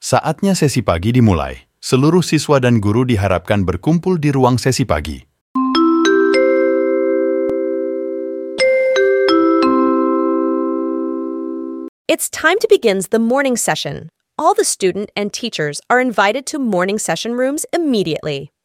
Saatnya sesi pagi dimulai. Seluruh siswa dan guru diharapkan berkumpul di ruang sesi pagi. It's time to begin the morning session. All the student and teachers are invited to morning session rooms immediately.